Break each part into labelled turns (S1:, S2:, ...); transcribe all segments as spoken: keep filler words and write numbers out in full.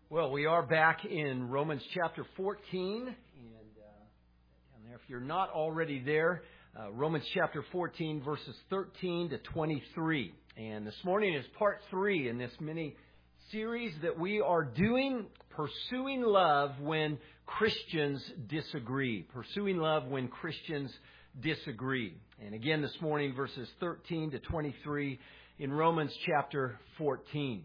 S1: Well, we are back in Romans chapter fourteen, and uh, down there, if you're not already there, uh, Romans chapter fourteen, verses thirteen to twenty-three. And this morning is part three in this mini series that we are doing, Pursuing Love When Christians Disagree. Pursuing Love When Christians Disagree. And again, this morning, verses thirteen to twenty-three in Romans chapter fourteen.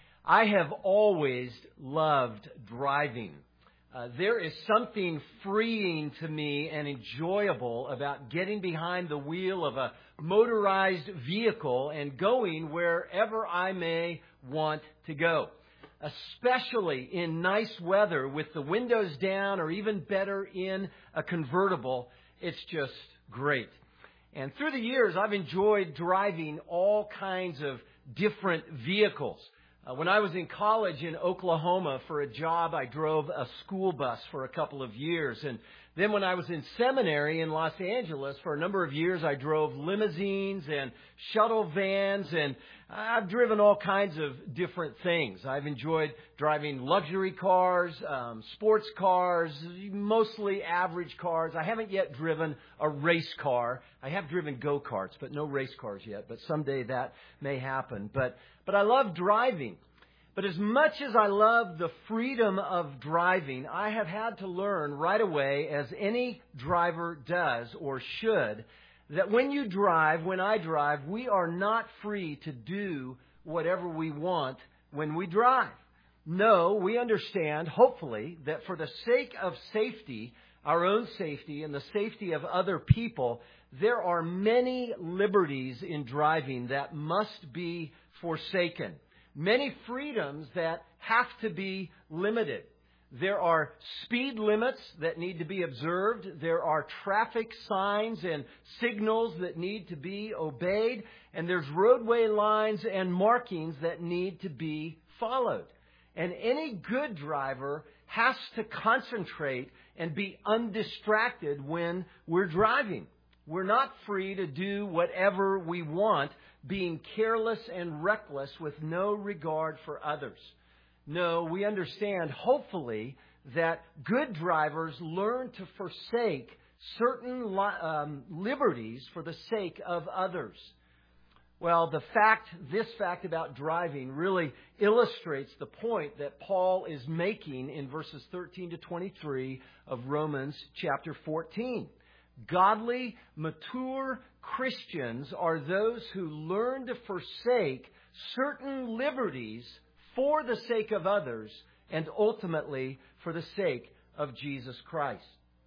S1: I have always loved driving. Uh, there is something freeing to me and enjoyable about getting behind the wheel of a motorized vehicle and going wherever I may want to go. Especially in nice weather with the windows down, or even better in a convertible. It's just great. And through the years, I've enjoyed driving all kinds of different vehicles. Uh, when I was in college in Oklahoma for a job, I drove a school bus for a couple of years. And then when I was in seminary in Los Angeles for a number of years, I drove limousines and shuttle vans, and I've driven all kinds of different things. I've enjoyed driving luxury cars, um, sports cars, mostly average cars. I haven't yet driven a race car. I have driven go-karts, but no race cars yet. But someday that may happen. But but I love driving. But as much as I love the freedom of driving, I have had to learn right away, as any driver does or should, that when you drive, when I drive, we are not free to do whatever we want when we drive. No, we understand, hopefully, that for the sake of safety, our own safety and the safety of other people, there are many liberties in driving that must be forsaken. Many freedoms that have to be limited. There are speed limits that need to be observed. There are traffic signs and signals that need to be obeyed. And there's roadway lines and markings that need to be followed. And any good driver has to concentrate and be undistracted when we're driving. We're not free to do whatever we want, being careless and reckless with no regard for others. No, we understand, hopefully, that good drivers learn to forsake certain um, liberties for the sake of others. Well, the fact, this fact about driving really illustrates the point that Paul is making in verses thirteen to twenty-three of Romans chapter fourteen. Godly, mature Christians are those who learn to forsake certain liberties for the sake of others, and ultimately for the sake of Jesus Christ.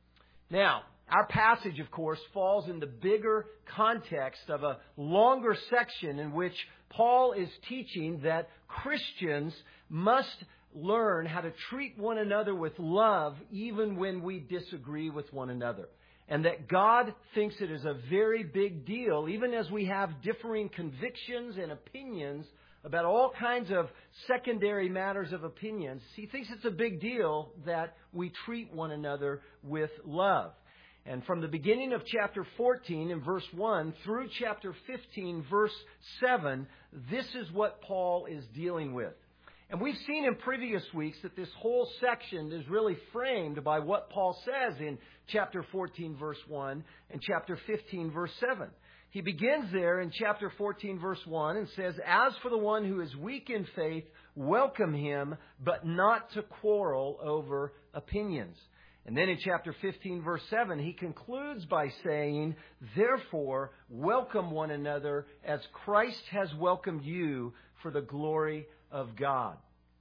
S1: Now, our passage, of course, falls in the bigger context of a longer section in which Paul is teaching that Christians must learn how to treat one another with love even when we disagree with one another. And that God thinks it is a very big deal, even as we have differing convictions and opinions about all kinds of secondary matters of opinions. He thinks it's a big deal that we treat one another with love. And from the beginning of chapter fourteen in verse one through chapter fifteen verse seven, this is what Paul is dealing with. And we've seen in previous weeks that this whole section is really framed by what Paul says in chapter fourteen verse one and chapter fifteen verse seven. He begins there in chapter fourteen verse one and says, "As for the one who is weak in faith, welcome him, but not to quarrel over opinions." And then in chapter fifteen verse seven, he concludes by saying, "Therefore, welcome one another as Christ has welcomed you for the glory of God."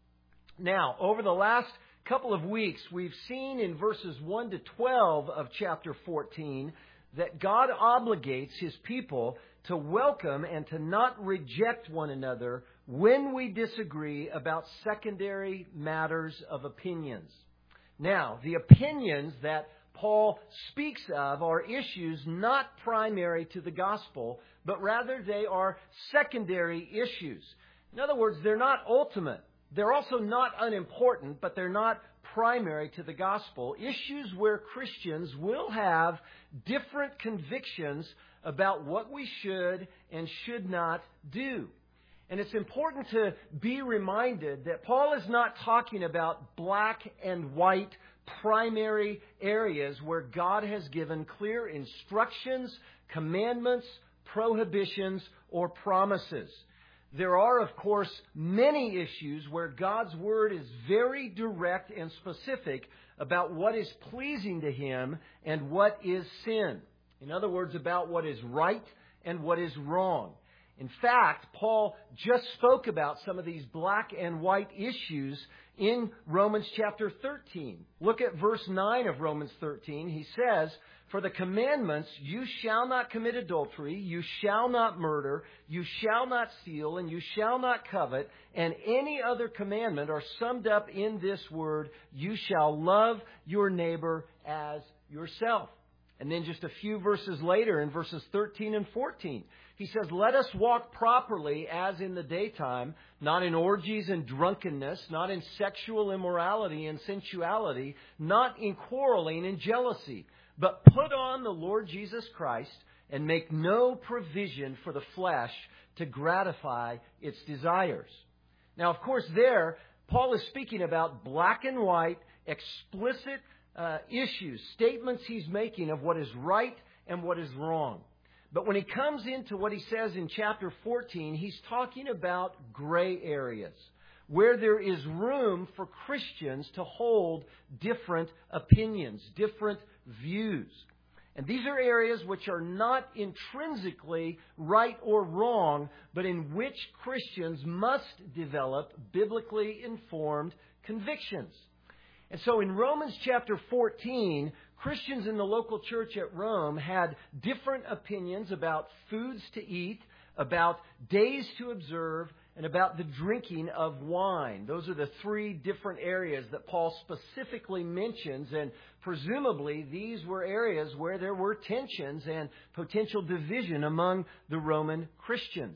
S1: Now, over the last couple of weeks, we've seen in verses one to twelve of chapter fourteen that God obligates His people to welcome and to not reject one another when we disagree about secondary matters of opinions. Now, the opinions that Paul speaks of are issues not primary to the gospel, but rather they are secondary issues. In other words, they're not ultimate. They're also not unimportant, but they're not primary to the gospel. Issues where Christians will have different convictions about what we should and should not do. And it's important to be reminded that Paul is not talking about black and white primary areas where God has given clear instructions, commandments, prohibitions, or promises. There are, of course, many issues where God's Word is very direct and specific about what is pleasing to Him and what is sin. In other words, about what is right and what is wrong. In fact, Paul just spoke about some of these black and white issues in Romans chapter thirteen. Look at verse nine of Romans thirteen. He says, "For the commandments, you shall not commit adultery, you shall not murder, you shall not steal, and you shall not covet, and any other commandment are summed up in this word, you shall love your neighbor as yourself." And then just a few verses later, in verses thirteen and fourteen, he says, "Let us walk properly as in the daytime, not in orgies and drunkenness, not in sexual immorality and sensuality, not in quarreling and jealousy, but put on the Lord Jesus Christ and make no provision for the flesh to gratify its desires." Now, of course, there, Paul is speaking about black and white, explicit uh, issues, statements he's making of what is right and what is wrong. But when he comes into what he says in chapter fourteen, he's talking about gray areas where there is room for Christians to hold different opinions, different views. And these are areas which are not intrinsically right or wrong, but in which Christians must develop biblically informed convictions. And so in Romans chapter fourteen, Christians in the local church at Rome had different opinions about foods to eat, about days to observe, and about the drinking of wine. Those are the three different areas that Paul specifically mentions, and presumably these were areas where there were tensions and potential division among the Roman Christians.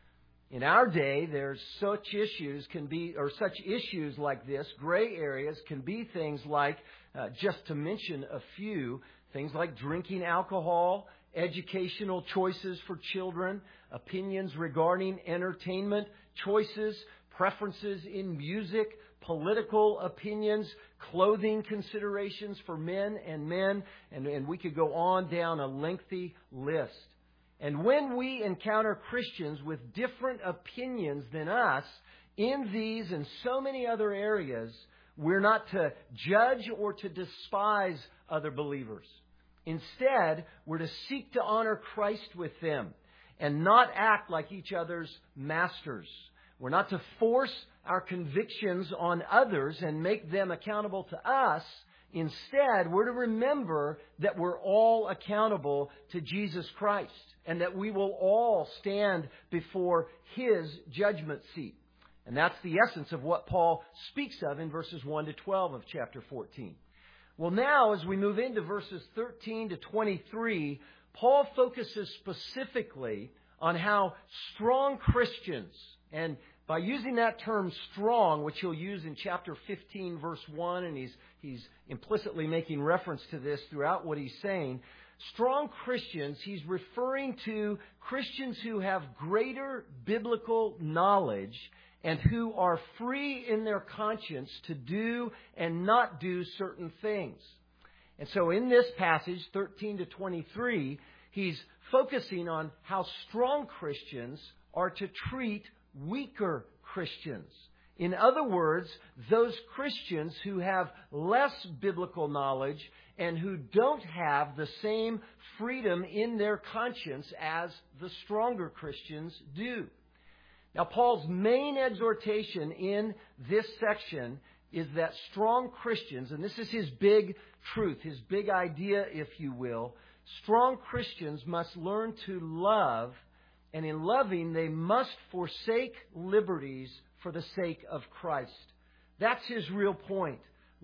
S1: In our day, there's such issues can be, or such issues like this, gray areas can be things like, uh, just to mention a few, things like drinking alcohol, educational choices for children, opinions regarding entertainment choices, preferences in music, political opinions, clothing considerations for men and men, and, and we could go on down a lengthy list. And when we encounter Christians with different opinions than us in these and so many other areas, we're not to judge or to despise other believers. Instead, we're to seek to honor Christ with them and not act like each other's masters. We're not to force our convictions on others and make them accountable to us. Instead, we're to remember that we're all accountable to Jesus Christ and that we will all stand before His judgment seat. And that's the essence of what Paul speaks of in verses one to twelve of chapter fourteen. Well, now, as we move into verses thirteen to twenty-three, Paul focuses specifically on how strong Christians, and by using that term strong, which he'll use in chapter fifteen, verse one, and he's, he's implicitly making reference to this throughout what he's saying, strong Christians, he's referring to Christians who have greater biblical knowledge and who are free in their conscience to do and not do certain things. And so in this passage, thirteen to twenty-three, he's focusing on how strong Christians are to treat weaker Christians. In other words, those Christians who have less biblical knowledge and who don't have the same freedom in their conscience as the stronger Christians do. Now, Paul's main exhortation in this section is that strong Christians, and this is his big truth, his big idea, if you will, strong Christians must learn to love, and in loving, they must forsake liberties for the sake of Christ. That's his real point.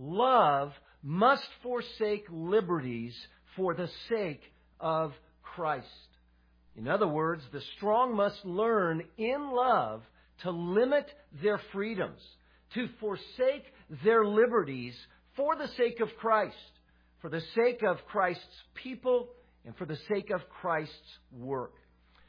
S1: Love must forsake liberties for the sake of Christ. In other words, the strong must learn in love to limit their freedoms, to forsake their liberties for the sake of Christ, for the sake of Christ's people, and for the sake of Christ's work.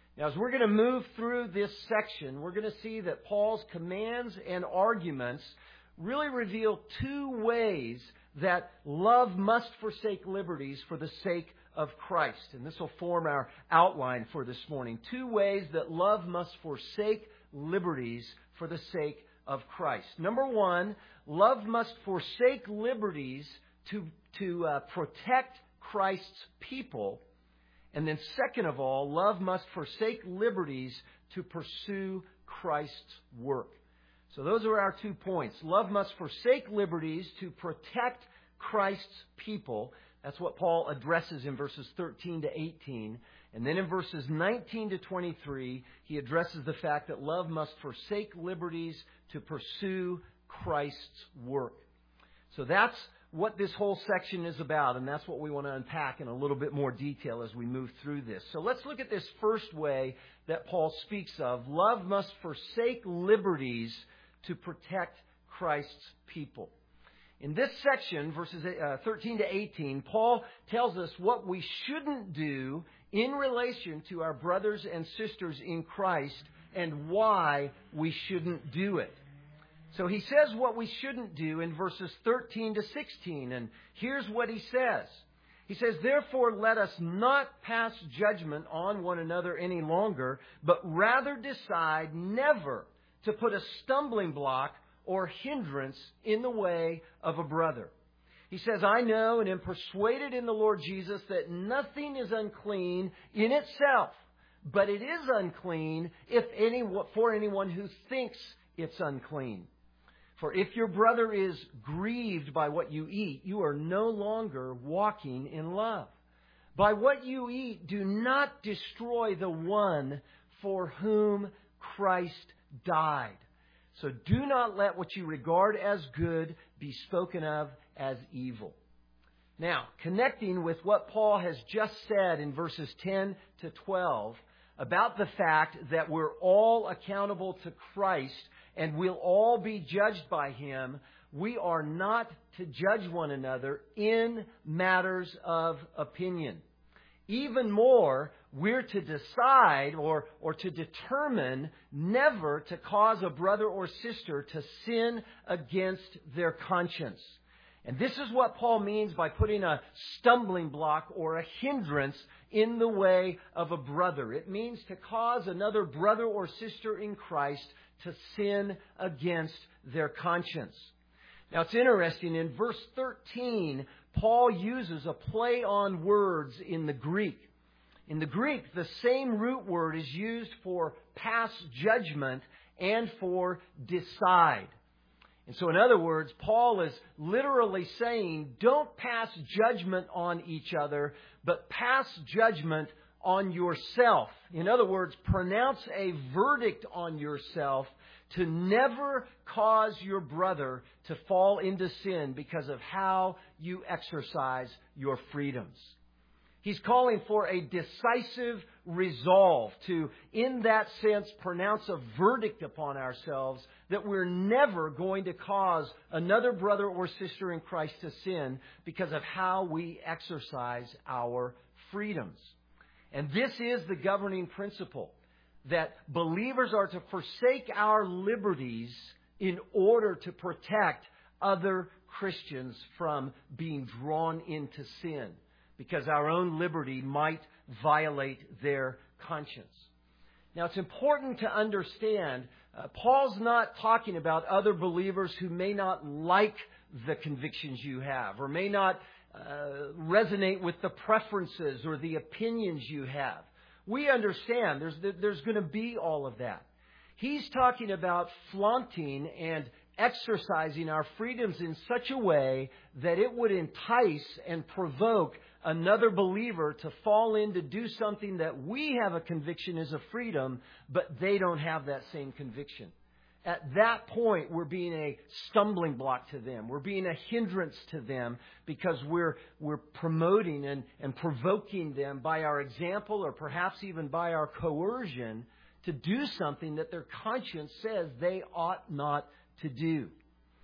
S1: Now, as we're going to move through this section, we're going to see that Paul's commands and arguments really reveal two ways that love must forsake liberties for the sake of Christ. And this will form our outline for this morning. Two ways that love must forsake liberties for the sake of Christ. Number one, love must forsake liberties to, to uh, protect Christ's people. And then second of all, love must forsake liberties to pursue Christ's work. So those are our two points. Love must forsake liberties to protect Christ's people. That's what Paul addresses in verses thirteen to eighteen. And then in verses nineteen to twenty-three, he addresses the fact that love must forsake liberties to pursue Christ's work. So that's what this whole section is about, and that's what we want to unpack in a little bit more detail as we move through this. So let's look at this first way that Paul speaks of. Love must forsake liberties to protect Christ's people. In this section, verses thirteen to eighteen, Paul tells us what we shouldn't do in relation to our brothers and sisters in Christ and why we shouldn't do it. So he says what we shouldn't do in verses thirteen to sixteen, and here's what he says. He says, "Therefore let us not pass judgment on one another any longer, but rather decide never to put a stumbling block or hindrance in the way of a brother." He says, "I know and am persuaded in the Lord Jesus that nothing is unclean in itself, but it is unclean if any, for anyone who thinks it's unclean. For if your brother is grieved by what you eat, you are no longer walking in love. By what you eat, do not destroy the one for whom Christ died. So do not let what you regard as good be spoken of as evil." Now, connecting with what Paul has just said in verses ten to twelve about the fact that we're all accountable to Christ and we'll all be judged by Him, we are not to judge one another in matters of opinion. Even more, we're to decide or, or to determine never to cause a brother or sister to sin against their conscience. And this is what Paul means by putting a stumbling block or a hindrance in the way of a brother. It means to cause another brother or sister in Christ to sin against their conscience. Now it's interesting, in verse thirteen, Paul uses a play on words in the Greek. In the Greek, the same root word is used for pass judgment and for decide. And so in other words, Paul is literally saying, don't pass judgment on each other, but pass judgment on yourself. In other words, pronounce a verdict on yourself to never cause your brother to fall into sin because of how you exercise your freedoms. He's calling for a decisive resolve to, in that sense, pronounce a verdict upon ourselves that we're never going to cause another brother or sister in Christ to sin because of how we exercise our freedoms. And this is the governing principle, that believers are to forsake our liberties in order to protect other Christians from being drawn into sin, because our own liberty might violate their conscience. Now, it's important to understand, uh, Paul's not talking about other believers who may not like the convictions you have, or may not uh, resonate with the preferences or the opinions you have. We understand there's, there's going to be all of that. He's talking about flaunting and exercising our freedoms in such a way that it would entice and provoke another believer to fall in to do something that we have a conviction is a freedom, but they don't have that same conviction. At that point, we're being a stumbling block to them. We're being a hindrance to them because we're we're promoting and, and provoking them by our example, or perhaps even by our coercion, to do something that their conscience says they ought not to do.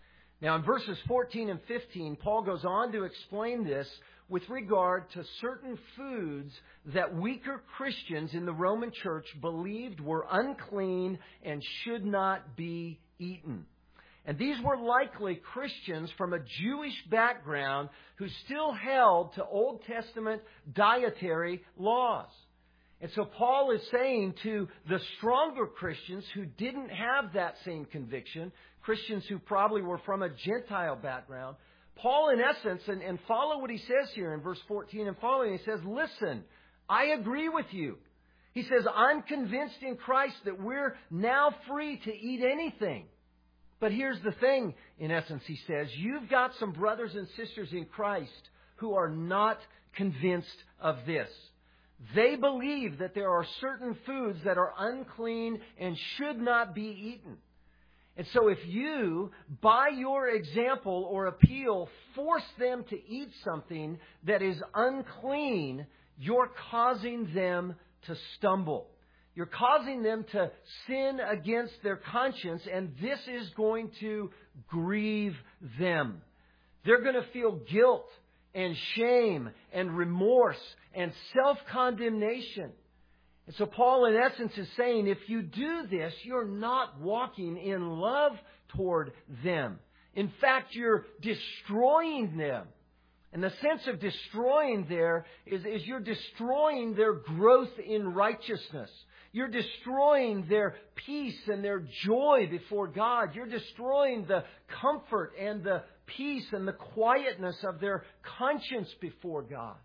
S1: Now, in verses fourteen and fifteen, Paul goes on to explain this with regard to certain foods that weaker Christians in the Roman church believed were unclean and should not be eaten. And these were likely Christians from a Jewish background who still held to Old Testament dietary laws. And so Paul is saying to the stronger Christians who didn't have that same conviction, Christians who probably were from a Gentile background, Paul, in essence, and, and follow what he says here in verse fourteen and following, he says, listen, I agree with you. He says, I'm convinced in Christ that we're now free to eat anything. But here's the thing, in essence, he says, you've got some brothers and sisters in Christ who are not convinced of this. They believe that there are certain foods that are unclean and should not be eaten. And so if you, by your example or appeal, force them to eat something that is unclean, you're causing them to stumble. You're causing them to sin against their conscience, and this is going to grieve them. They're going to feel guilt and shame and remorse and self-condemnation. And so Paul, in essence, is saying, if you do this, you're not walking in love toward them. In fact, you're destroying them. And the sense of destroying there is, is you're destroying their growth in righteousness. You're destroying their peace and their joy before God. You're destroying the comfort and the peace and the quietness of their conscience before God.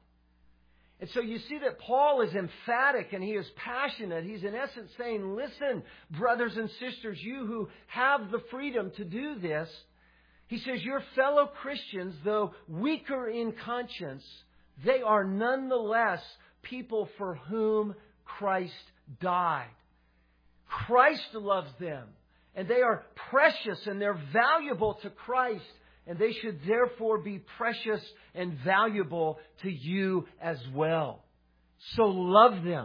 S1: And so you see that Paul is emphatic and he is passionate. He's in essence saying, listen, brothers and sisters, you who have the freedom to do this, he says, your fellow Christians, though weaker in conscience, they are nonetheless people for whom Christ died. Christ loves them, and they are precious and they're valuable to Christ. And they should therefore be precious and valuable to you as well. So love them.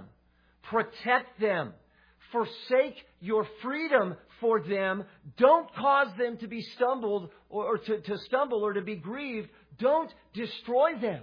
S1: Protect them. Forsake your freedom for them. Don't cause them to be stumbled or, or to, to stumble or to be grieved. Don't destroy them.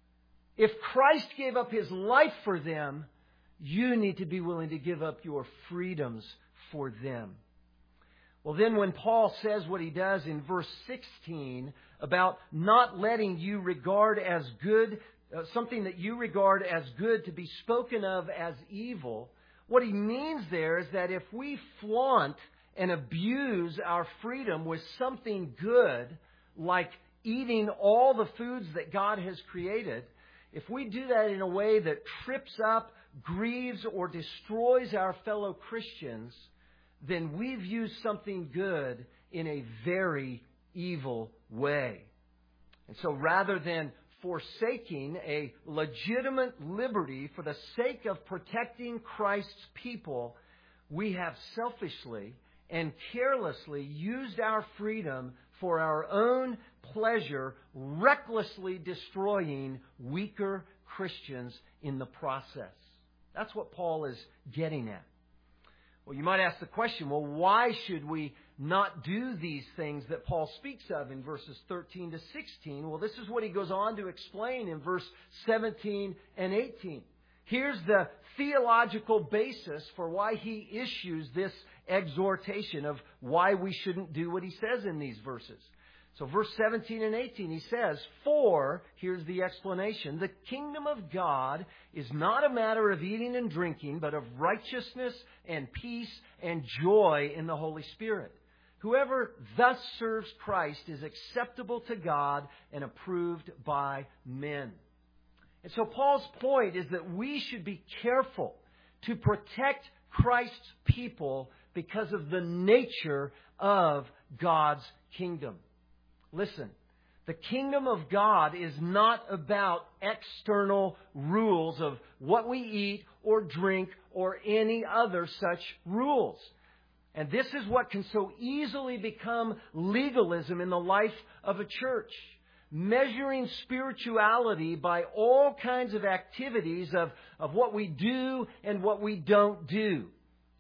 S1: If Christ gave up His life for them, you need to be willing to give up your freedoms for them. Well, then when Paul says what he does in verse sixteen about not letting you regard as good, uh, something that you regard as good to be spoken of as evil, what he means there is that if we flaunt and abuse our freedom with something good, like eating all the foods that God has created, if we do that in a way that trips up, grieves, or destroys our fellow Christians, then we've used something good in a very evil way. And so rather than forsaking a legitimate liberty for the sake of protecting Christ's people, we have selfishly and carelessly used our freedom for our own pleasure, recklessly destroying weaker Christians in the process. That's what Paul is getting at. Well, you might ask the question, well, why should we not do these things that Paul speaks of in verses thirteen to sixteen? Well, this is what he goes on to explain in verse seventeen and eighteen. Here's the theological basis for why he issues this exhortation of why we shouldn't do what he says in these verses. So verse seventeen and eighteen, he says, for, here's the explanation, the kingdom of God is not a matter of eating and drinking, but of righteousness and peace and joy in the Holy Spirit. Whoever thus serves Christ is acceptable to God and approved by men. And so Paul's point is that we should be careful to protect Christ's people because of the nature of God's kingdom. Listen, the kingdom of God is not about external rules of what we eat or drink or any other such rules. And this is what can so easily become legalism in the life of a church. Measuring spirituality by all kinds of activities of, of what we do and what we don't do.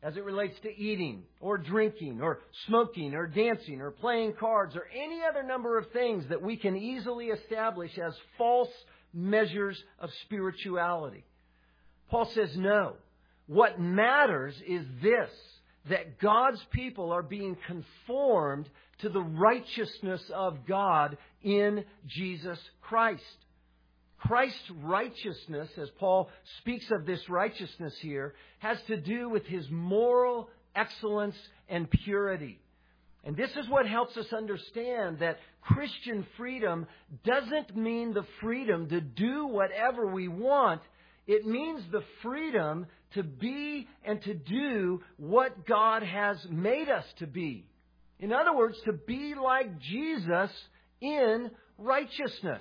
S1: as it relates to eating or drinking or smoking or dancing or playing cards or any other number of things that we can easily establish as false measures of spirituality. Paul says no. What matters is this, that God's people are being conformed to the righteousness of God in Jesus Christ. Christ's righteousness, as Paul speaks of this righteousness here, has to do with His moral excellence and purity. And this is what helps us understand that Christian freedom doesn't mean the freedom to do whatever we want. It means the freedom to be and to do what God has made us to be. In other words, to be like Jesus in righteousness.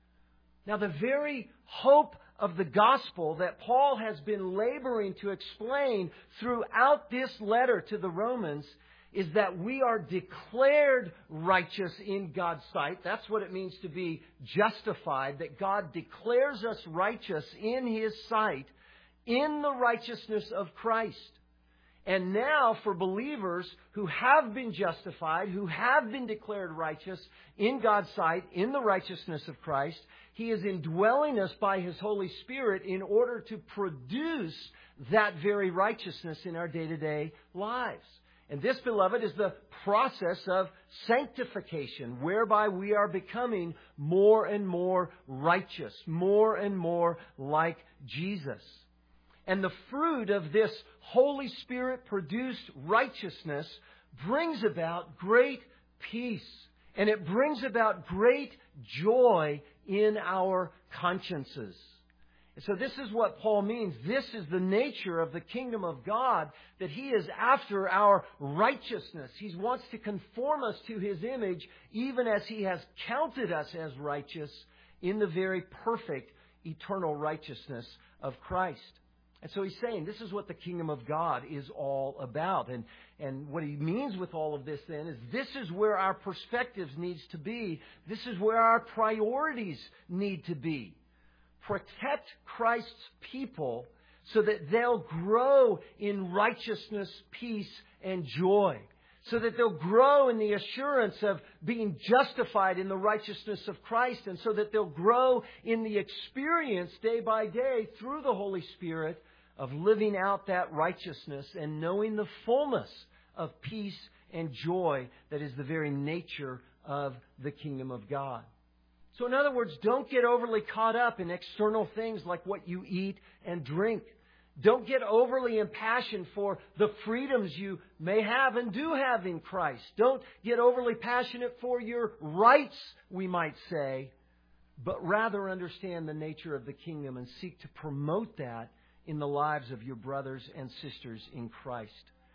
S1: Now, the very hope of the gospel that Paul has been laboring to explain throughout this letter to the Romans is that we are declared righteous in God's sight. That's what it means to be justified, that God declares us righteous in His sight in the righteousness of Christ. And now for believers who have been justified, who have been declared righteous in God's sight, in the righteousness of Christ, He is indwelling us by His Holy Spirit in order to produce that very righteousness in our day-to-day lives. And this, beloved, is the process of sanctification, whereby we are becoming more and more righteous, more and more like Jesus. And the fruit of this Holy Spirit-produced righteousness brings about great peace. And it brings about great joy in our consciences. And so this is what Paul means. This is the nature of the kingdom of God, that He is after our righteousness. He wants to conform us to His image, even as He has counted us as righteous in the very perfect eternal righteousness of Christ. And so he's saying this is what the kingdom of God is all about. And, and what he means with all of this then is this is where our perspectives needs to be. This is where our priorities need to be. Protect Christ's people so that they'll grow in righteousness, peace, and joy. So that they'll grow in the assurance of being justified in the righteousness of Christ. And so that they'll grow in the experience day by day through the Holy Spirit of living out that righteousness and knowing the fullness of peace and joy that is the very nature of the kingdom of God. So in other words, don't get overly caught up in external things like what you eat and drink. Don't get overly impassioned for the freedoms you may have and do have in Christ. Don't get overly passionate for your rights, we might say, but rather understand the nature of the kingdom and seek to promote that in the lives of your brothers and sisters in Christ.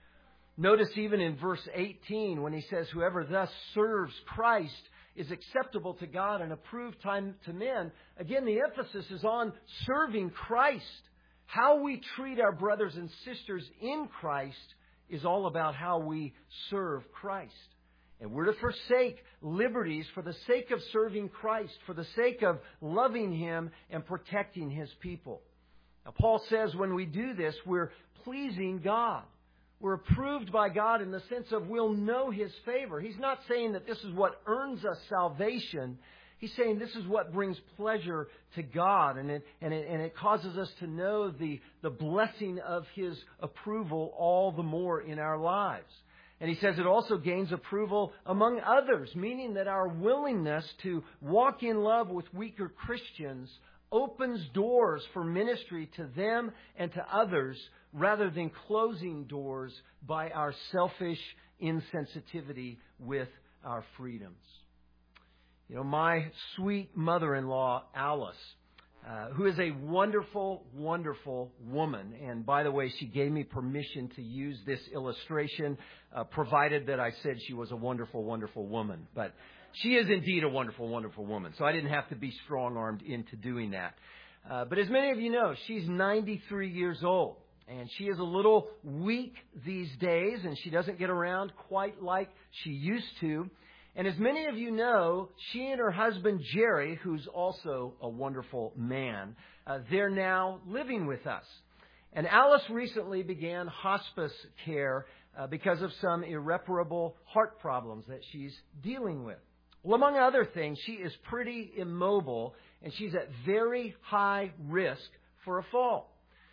S1: Notice even in verse eighteen when he says, whoever thus serves Christ is acceptable to God and approved time to men. Again, the emphasis is on serving Christ. How we treat our brothers and sisters in Christ is all about how we serve Christ. And we're to forsake liberties for the sake of serving Christ, for the sake of loving Him and protecting His people. Now, Paul says when we do this, we're pleasing God. We're approved by God in the sense of we'll know His favor. He's not saying that this is what earns us salvation. He's saying this is what brings pleasure to God, and it, and it, and it causes us to know the, the blessing of His approval all the more in our lives. And he says it also gains approval among others, meaning that our willingness to walk in love with weaker Christians opens doors for ministry to them and to others rather than closing doors by our selfish insensitivity with our freedoms. You know, my sweet mother-in-law, Alice, uh, who is a wonderful, wonderful woman. And by the way, she gave me permission to use this illustration, uh, provided that I said she was a wonderful, wonderful woman. But she is indeed a wonderful, wonderful woman. So I didn't have to be strong-armed into doing that. Uh, but as many of you know, she's ninety-three years old. And she is a little weak these days, and she doesn't get around quite like she used to. And as many of you know, she and her husband, Jerry, who's also a wonderful man, uh, they're now living with us. And Alice recently began hospice care uh, because of some irreparable heart problems that she's dealing with. Well, among other things, she is pretty immobile and she's at very high risk for a fall.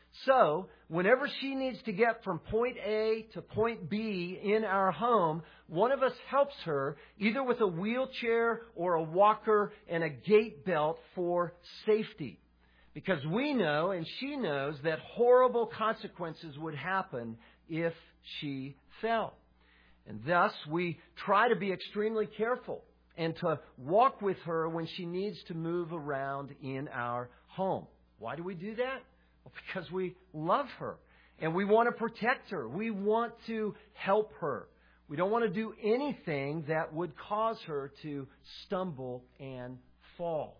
S1: So, whenever she needs to get from point A to point B in our home, one of us helps her either with a wheelchair or a walker and a gait belt for safety. Because we know, and she knows, that horrible consequences would happen if she fell. And thus, we try to be extremely careful and to walk with her when she needs to move around in our home. Why do we do that? Well, because we love her and we want to protect her. We want to help her. We don't want to do anything that would cause her to stumble and fall.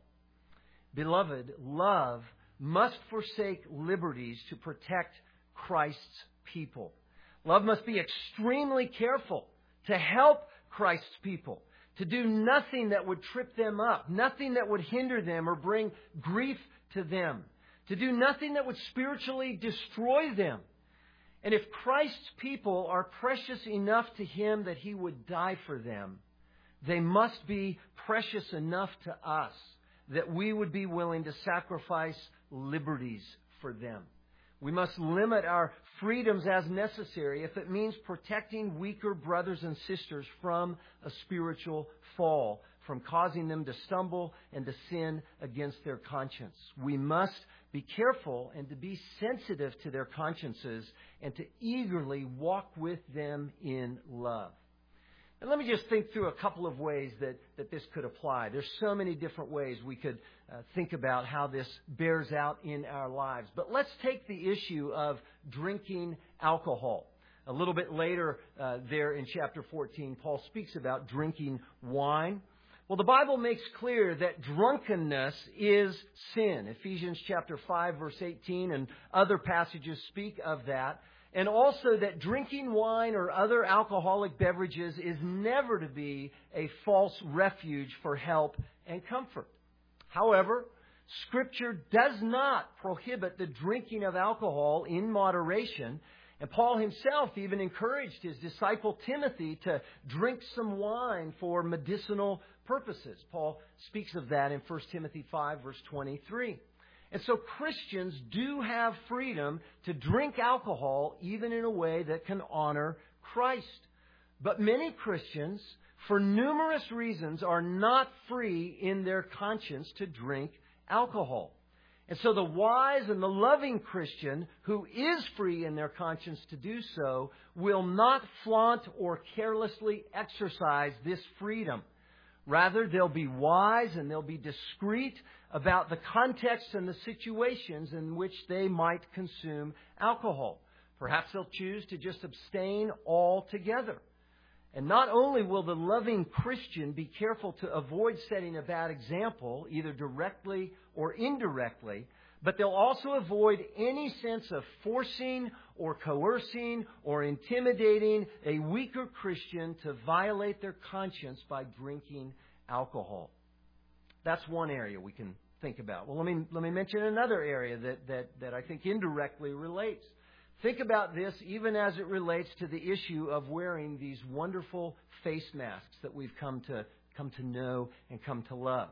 S1: Beloved, love must forsake liberties to protect Christ's people. Love must be extremely careful to help Christ's people, to do nothing that would trip them up, nothing that would hinder them or bring grief to them, to do nothing that would spiritually destroy them. And if Christ's people are precious enough to Him that He would die for them, they must be precious enough to us that we would be willing to sacrifice liberties for them. We must limit our freedoms as necessary if it means protecting weaker brothers and sisters from a spiritual fall, from causing them to stumble and to sin against their conscience. We must be careful and to be sensitive to their consciences and to eagerly walk with them in love. And let me just think through a couple of ways that, that this could apply. There's so many different ways we could uh, think about how this bears out in our lives. But let's take the issue of drinking alcohol. A little bit later uh, there in chapter fourteen, Paul speaks about drinking wine. Well, the Bible makes clear that drunkenness is sin. Ephesians chapter five, verse eighteen, and other passages speak of that. And also that drinking wine or other alcoholic beverages is never to be a false refuge for help and comfort. However, Scripture does not prohibit the drinking of alcohol in moderation. And Paul himself even encouraged his disciple Timothy to drink some wine for medicinal purposes. Paul speaks of that in First Timothy five, verse twenty-three. And so Christians do have freedom to drink alcohol even in a way that can honor Christ. But many Christians, for numerous reasons, are not free in their conscience to drink alcohol. And so the wise and the loving Christian who is free in their conscience to do so will not flaunt or carelessly exercise this freedom. Rather, they'll be wise and they'll be discreet about the context and the situations in which they might consume alcohol. Perhaps they'll choose to just abstain altogether. And not only will the loving Christian be careful to avoid setting a bad example, either directly or indirectly, but they'll also avoid any sense of forcing or coercing or intimidating a weaker Christian to violate their conscience by drinking alcohol. That's one area we can think about. Well, let me let me mention another area that, that, that I think indirectly relates. Think about this even as it relates to the issue of wearing these wonderful face masks that we've come to come to know and come to love.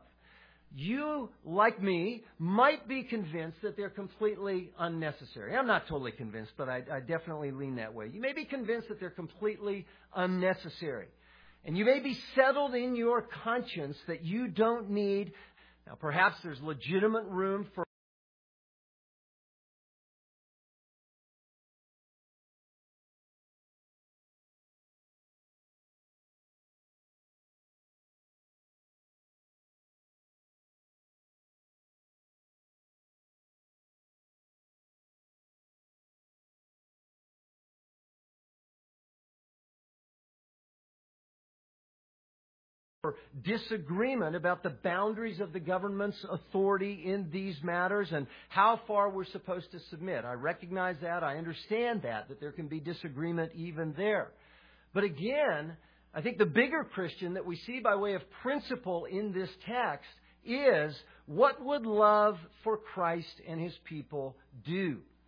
S1: You, like me, might be convinced that they're completely unnecessary. I'm not totally convinced, but I, I definitely lean that way. You may be convinced that they're completely unnecessary. And you may be settled in your conscience that you don't need. Now, perhaps there's legitimate room for or disagreement about the boundaries of the government's authority in these matters and how far we're supposed to submit. I recognize that. I understand that, that there can be disagreement even there. But again, I think the bigger Christian that we see by way of principle in this text is what would love for Christ and His people do?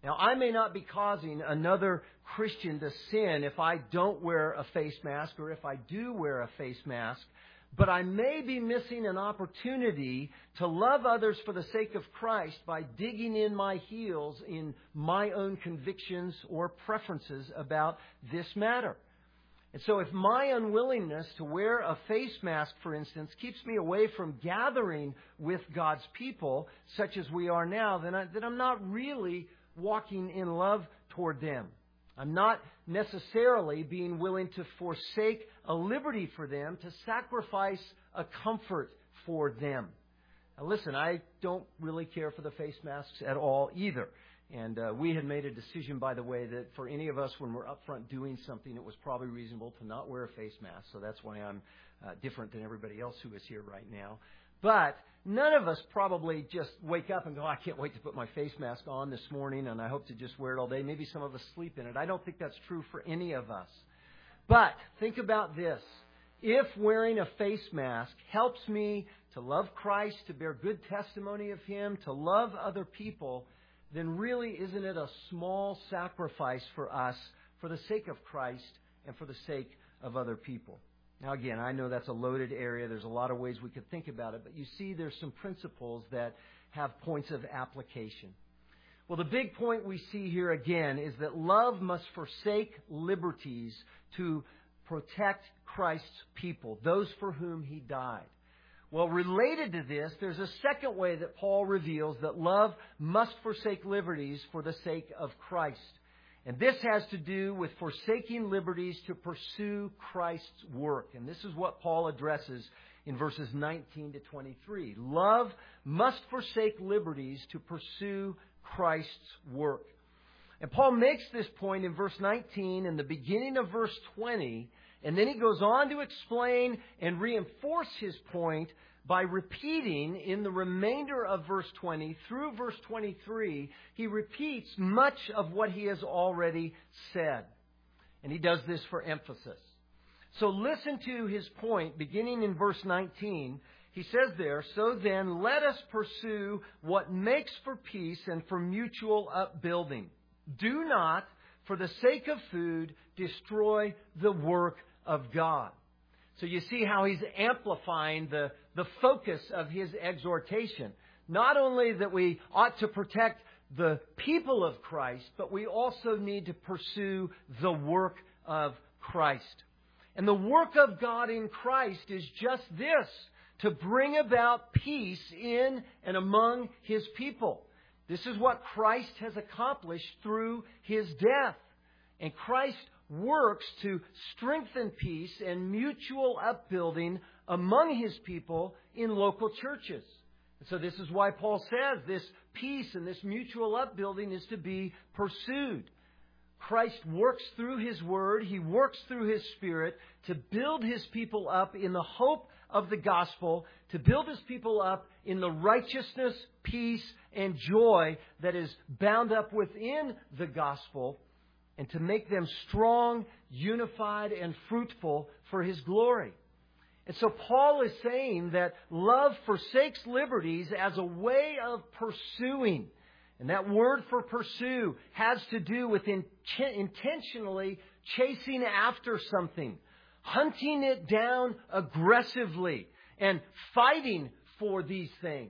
S1: Now, I may not be causing another Christian to sin if I don't wear a face mask or if I do wear a face mask, but I may be missing an opportunity to love others for the sake of Christ by digging in my heels in my own convictions or preferences about this matter. And so if my unwillingness to wear a face mask, for instance, keeps me away from gathering with God's people, such as we are now, then, I, then I'm not really walking in love toward them. I'm not necessarily being willing to forsake a liberty for them, to sacrifice a comfort for them. Now listen, I don't really care for the face masks at all either. And uh, we had made a decision, by the way, that for any of us when we're up front doing something, it was probably reasonable to not wear a face mask. So that's why I'm uh, different than everybody else who is here right now. But none of us probably just wake up and go, I can't wait to put my face mask on this morning, and I hope to just wear it all day. Maybe some of us sleep in it. I don't think that's true for any of us. But think about this. If wearing a face mask helps me to love Christ, to bear good testimony of Him, to love other people, then really isn't it a small sacrifice for us for the sake of Christ and for the sake of other people? Now, again, I know that's a loaded area. There's a lot of ways we could think about it. But you see, there's some principles that have points of application. Well, the big point we see here again is that love must forsake liberties to protect Christ's people, those for whom He died. Well, related to this, there's a second way that Paul reveals that love must forsake liberties for the sake of Christ. And this has to do with forsaking liberties to pursue Christ's work. And this is what Paul addresses in verses nineteen to twenty-three. Love must forsake liberties to pursue Christ's work. And Paul makes this point in verse nineteen and the beginning of verse twenty. And then he goes on to explain and reinforce his point by repeating in the remainder of verse twenty through verse twenty-three. He repeats much of what he has already said. And he does this for emphasis. So listen to his point beginning in verse nineteen. He says there, so then let us pursue what makes for peace and for mutual upbuilding. Do not, for the sake of food, destroy the work of God. So you see how he's amplifying the, the focus of his exhortation. Not only that we ought to protect the people of Christ, but we also need to pursue the work of Christ. And the work of God in Christ is just this, to bring about peace in and among His people. This is what Christ has accomplished through His death. And Christ works to strengthen peace and mutual upbuilding among His people in local churches. And so this is why Paul says this peace and this mutual upbuilding is to be pursued. Christ works through His Word, He works through His Spirit to build His people up in the hope of the gospel, to build His people up in the righteousness, peace, and joy that is bound up within the gospel, and to make them strong, unified, and fruitful for His glory. And so Paul is saying that love forsakes liberties as a way of pursuing. And that word for pursue has to do with in- intentionally chasing after something, hunting it down aggressively, and fighting for these things,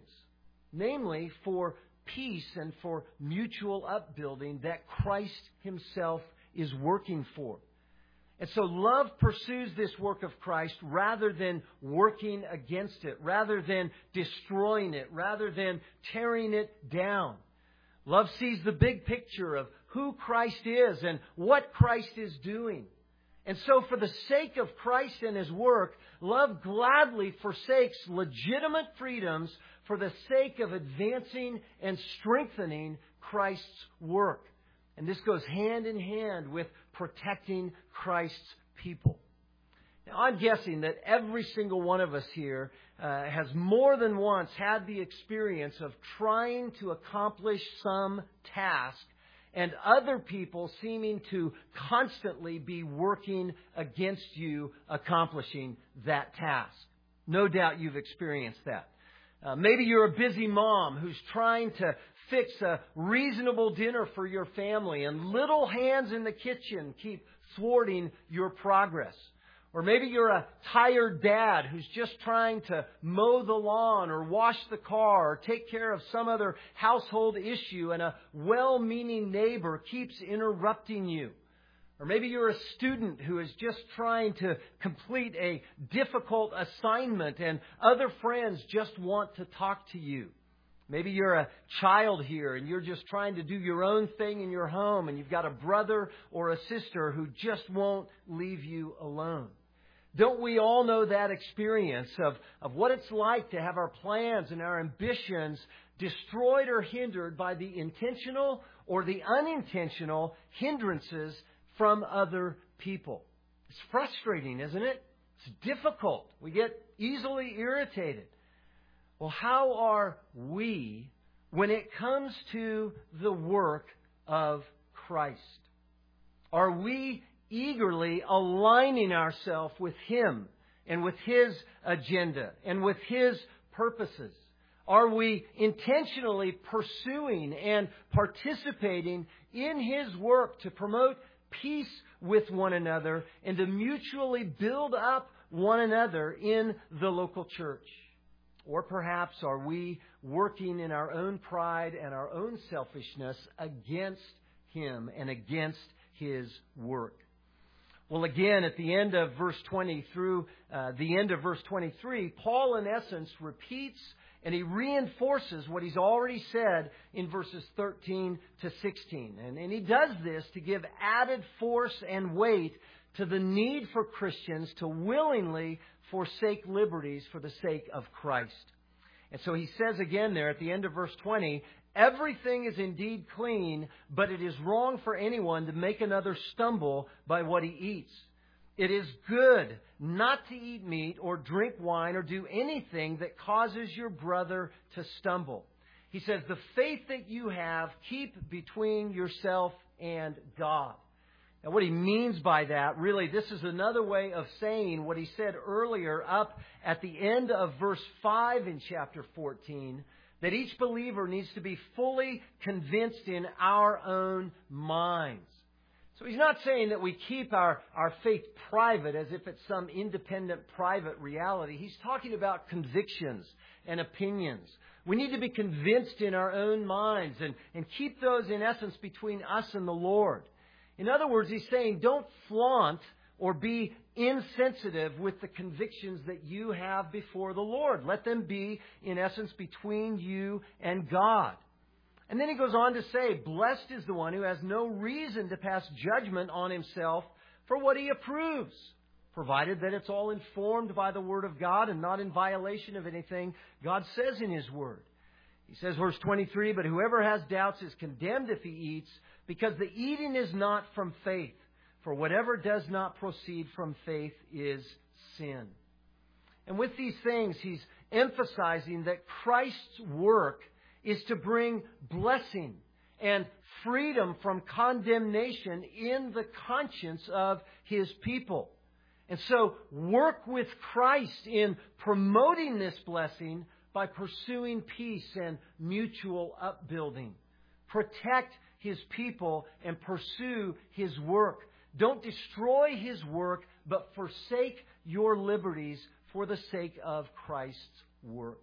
S1: namely for peace and for mutual upbuilding that Christ Himself is working for. And so love pursues this work of Christ rather than working against it, rather than destroying it, rather than tearing it down. Love sees the big picture of who Christ is and what Christ is doing. And so for the sake of Christ and His work, love gladly forsakes legitimate freedoms for the sake of advancing and strengthening Christ's work. And this goes hand in hand with protecting Christ's people. Now, I'm guessing that every single one of us here uh, has more than once had the experience of trying to accomplish some task and other people seeming to constantly be working against you accomplishing that task. No doubt you've experienced that. Uh, maybe you're a busy mom who's trying to fix a reasonable dinner for your family, and little hands in the kitchen keep thwarting your progress. Or maybe you're a tired dad who's just trying to mow the lawn or wash the car or take care of some other household issue, and a well-meaning neighbor keeps interrupting you. Or maybe you're a student who is just trying to complete a difficult assignment and other friends just want to talk to you. Maybe you're a child here and you're just trying to do your own thing in your home, and you've got a brother or a sister who just won't leave you alone. Don't we all know that experience of, of what it's like to have our plans and our ambitions destroyed or hindered by the intentional or the unintentional hindrances from other people? It's frustrating, isn't it? It's difficult. We get easily irritated. Well, how are we when it comes to the work of Christ? Are we eagerly aligning ourselves with Him and with His agenda and with His purposes? Are we intentionally pursuing and participating in His work to promote peace with one another and to mutually build up one another in the local church? Or perhaps are we working in our own pride and our own selfishness against Him and against His work? Well, again, at the end of verse twenty through uh, the end of verse twenty-three, Paul, in essence, repeats and he reinforces what he's already said in verses thirteen to sixteen. And, and he does this to give added force and weight to the need for Christians to willingly forsake liberties for the sake of Christ. And so he says again there at the end of verse twenty, everything is indeed clean, but it is wrong for anyone to make another stumble by what he eats. It is good not to eat meat or drink wine or do anything that causes your brother to stumble. He says, the faith that you have, keep between yourself and God. Now, what he means by that, really, this is another way of saying what he said earlier up at the end of verse five in chapter fourteen, that each believer needs to be fully convinced in our own minds. So he's not saying that we keep our, our faith private as if it's some independent private reality. He's talking about convictions and opinions. We need to be convinced in our own minds and, and keep those, in essence, between us and the Lord. In other words, he's saying don't flaunt or be insensitive with the convictions that you have before the Lord. Let them be, in essence, between you and God. And then he goes on to say, blessed is the one who has no reason to pass judgment on himself for what he approves, provided that it's all informed by the Word of God and not in violation of anything God says in His Word. He says, verse twenty-three, but whoever has doubts is condemned if he eats, because the eating is not from faith. For whatever does not proceed from faith is sin. And with these things, he's emphasizing that Christ's work is to bring blessing and freedom from condemnation in the conscience of His people. And so work with Christ in promoting this blessing by pursuing peace and mutual upbuilding. Protect His people and pursue His work. Don't destroy His work, but forsake your liberties for the sake of Christ's work.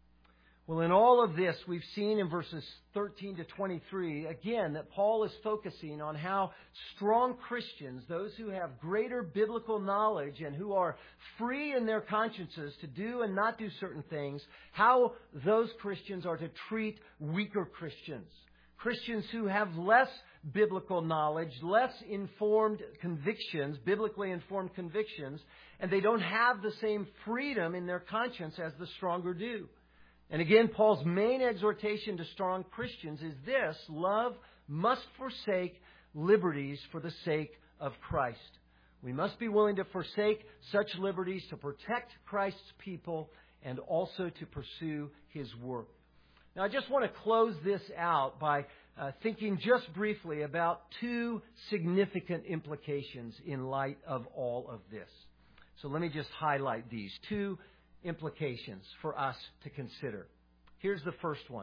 S1: Well, in all of this, we've seen in verses thirteen to twenty-three, again, that Paul is focusing on how strong Christians, those who have greater biblical knowledge and who are free in their consciences to do and not do certain things, how those Christians are to treat weaker Christians. Christians who have less biblical knowledge, less informed convictions, biblically informed convictions, and they don't have the same freedom in their conscience as the stronger do. And again, Paul's main exhortation to strong Christians is this: love must forsake liberties for the sake of Christ. We must be willing to forsake such liberties to protect Christ's people and also to pursue His work. Now, I just want to close this out by uh, thinking just briefly about two significant implications in light of all of this. So let me just highlight these two implications for us to consider. Here's the first one.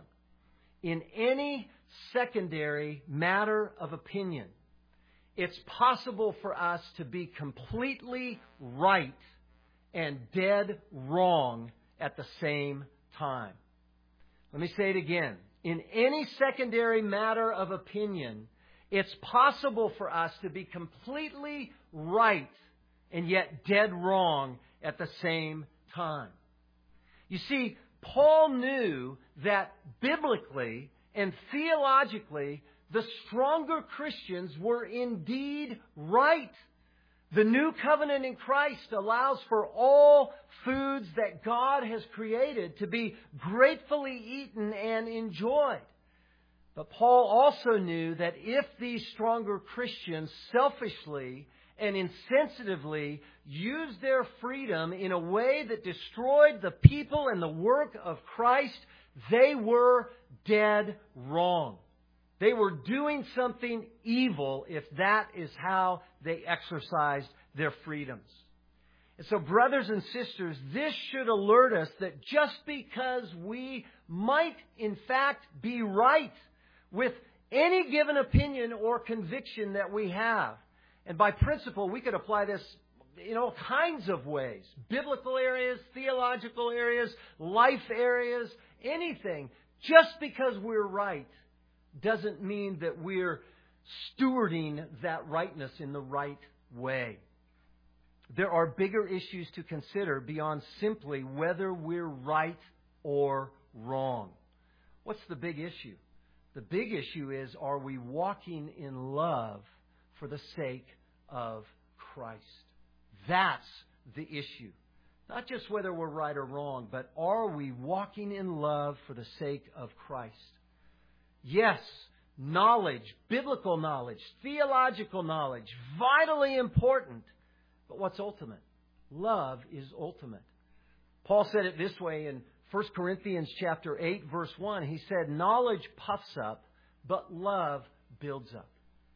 S1: In any secondary matter of opinion, it's possible for us to be completely right and dead wrong at the same time. Let me say it again. In any secondary matter of opinion, it's possible for us to be completely right and yet dead wrong at the same time. You see, Paul knew that biblically and theologically, the stronger Christians were indeed right. The new covenant in Christ allows for all foods that God has created to be gratefully eaten and enjoyed. But Paul also knew that if these stronger Christians selfishly and insensitively used their freedom in a way that destroyed the people and the work of Christ, they were dead wrong. They were doing something evil if that is how they exercised their freedoms. And so, brothers and sisters, this should alert us that just because we might in fact be right with any given opinion or conviction that we have, and by principle we could apply this in all kinds of ways, biblical areas, theological areas, life areas, anything, just because we're right doesn't mean that we're stewarding that rightness in the right way. There are bigger issues to consider beyond simply whether we're right or wrong. What's the big issue? The big issue is, are we walking in love for the sake of Christ? That's the issue. Not just whether we're right or wrong, but are we walking in love for the sake of Christ? Yes, knowledge, biblical knowledge, theological knowledge, vitally important. But what's ultimate? Love is ultimate. Paul said it this way in First Corinthians chapter eight, verse one. He said, knowledge puffs up, but love builds up.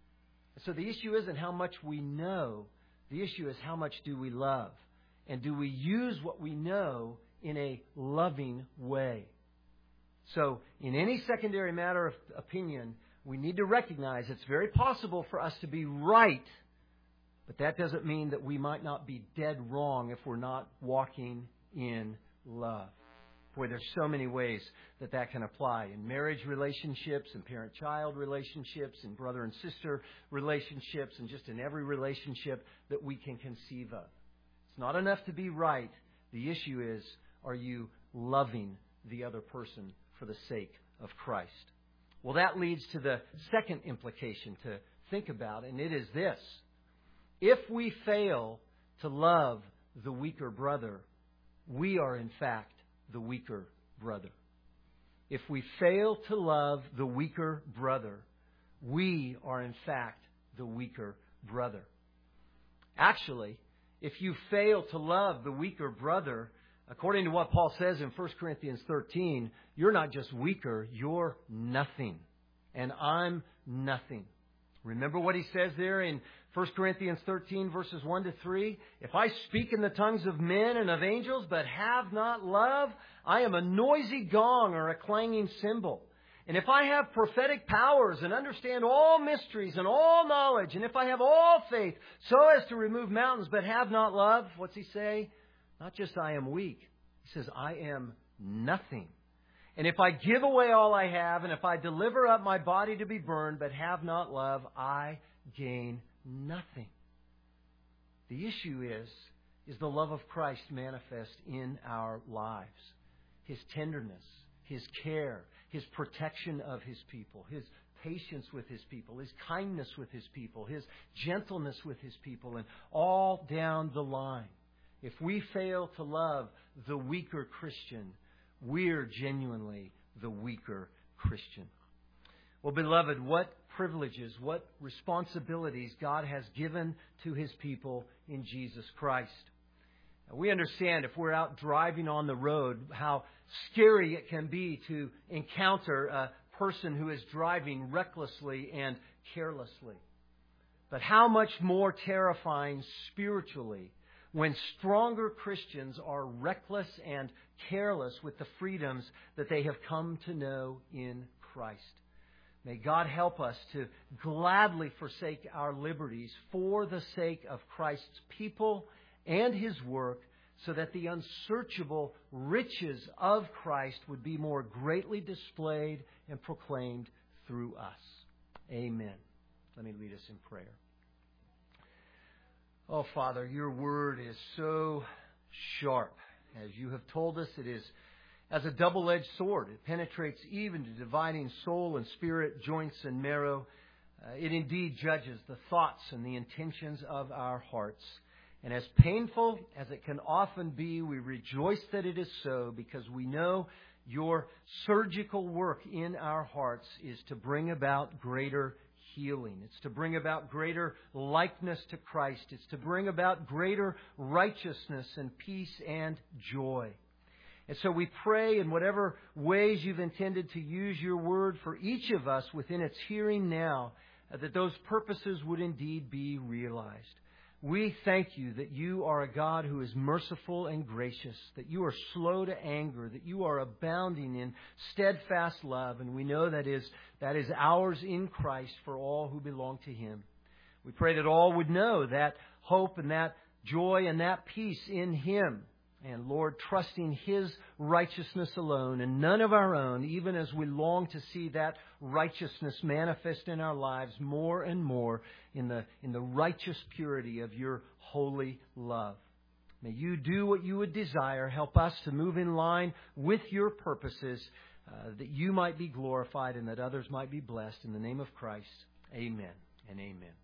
S1: So the issue isn't how much we know. The issue is how much do we love? And do we use what we know in a loving way? So, in any secondary matter of opinion, we need to recognize it's very possible for us to be right, but that doesn't mean that we might not be dead wrong if we're not walking in love. Boy, there's so many ways that that can apply in marriage relationships, in parent-child relationships, in brother and sister relationships, and just in every relationship that we can conceive of. It's not enough to be right. The issue is, are you loving the other person for the sake of Christ? Well, that leads to the second implication to think about, and it is this. If we fail to love the weaker brother, we are in fact the weaker brother. If we fail to love the weaker brother, we are in fact the weaker brother. Actually, if you fail to love the weaker brother, according to what Paul says in First Corinthians thirteen, you're not just weaker, you're nothing. And I'm nothing. Remember what he says there in First Corinthians thirteen, verses one to three? If I speak in the tongues of men and of angels, but have not love, I am a noisy gong or a clanging cymbal. And if I have prophetic powers and understand all mysteries and all knowledge, and if I have all faith so as to remove mountains, but have not love, what's he say? Not just I am weak. He says, I am nothing. And if I give away all I have, and if I deliver up my body to be burned, but have not love, I gain nothing. The issue is, is the love of Christ manifest in our lives. His tenderness, His care, His protection of His people, His patience with His people, His kindness with His people, His gentleness with His people, and all down the line. If we fail to love the weaker Christian, we're genuinely the weaker Christian. Well, beloved, what privileges, what responsibilities God has given to His people in Jesus Christ. Now, we understand if we're out driving on the road how scary it can be to encounter a person who is driving recklessly and carelessly. But how much more terrifying spiritually when stronger Christians are reckless and careless with the freedoms that they have come to know in Christ. May God help us to gladly forsake our liberties for the sake of Christ's people and His work, so that the unsearchable riches of Christ would be more greatly displayed and proclaimed through us. Amen. Let me lead us in prayer. Oh, Father, your word is so sharp. As you have told us, it is as a double-edged sword. It penetrates even to dividing soul and spirit, joints and marrow. Uh, it indeed judges the thoughts and the intentions of our hearts. And as painful as it can often be, we rejoice that it is so, because we know your surgical work in our hearts is to bring about greater healing. It's to bring about greater likeness to Christ. It's to bring about greater righteousness and peace and joy. And so we pray in whatever ways you've intended to use your word for each of us within its hearing now, that those purposes would indeed be realized. We thank you that you are a God who is merciful and gracious, that you are slow to anger, that you are abounding in steadfast love, and we know that is, that is ours in Christ for all who belong to Him. We pray that all would know that hope and that joy and that peace in Him. And Lord, trusting His righteousness alone and none of our own, even as we long to see that righteousness manifest in our lives more and more in the, in the righteous purity of your holy love. May you do what you would desire. Help us to move in line with your purposes, uh, that you might be glorified and that others might be blessed. In the name of Christ, amen and amen.